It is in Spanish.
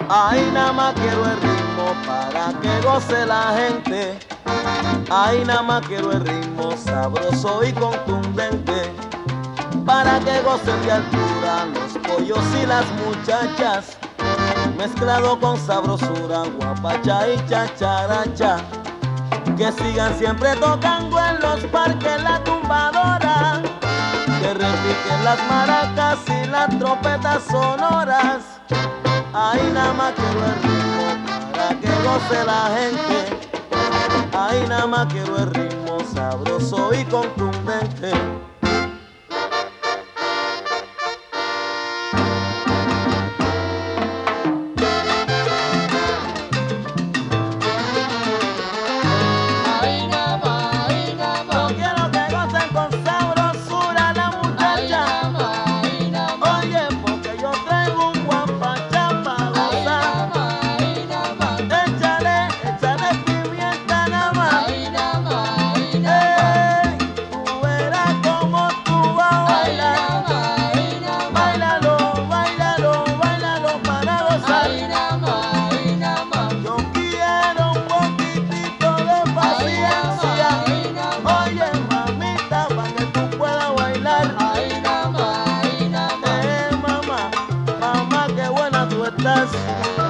Ay, nada más quiero el ritmo para que goce la gente. Ay, nada más quiero el ritmo sabroso y contundente, para que gocen de altura los pollos y las muchachas, mezclado con sabrosura, guapacha y chacharacha. Que sigan siempre tocando en los parques la tumbadora, que repiquen las maracas y las trompetas sonoras. Ay, nada más quiero el ritmo para que goce la gente. Ay, nada más quiero el ritmo sabroso y contundente. Mamá, qué buena tú estás.